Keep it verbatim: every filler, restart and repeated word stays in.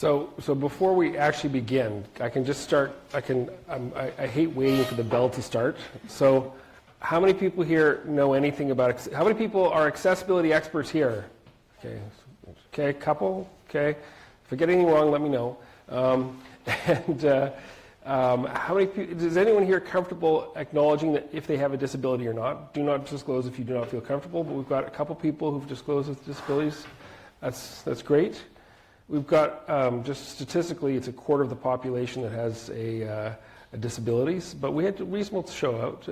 So, so before we actually begin, I can just start, I can, um, I, I hate waiting for the bell to start. So how many people here know anything about, how many people are accessibility experts here? Okay, okay, a couple, okay. If I get anything wrong, let me know. Um, and uh, um, how many people, is anyone here comfortable acknowledging that if they have a disability or not? Do not disclose if you do not feel comfortable, but we've got a couple people who've disclosed with disabilities. That's, that's great. We've got, um, just statistically, it's a quarter of the population that has a, uh, a disabilities, but we had a reasonable show out.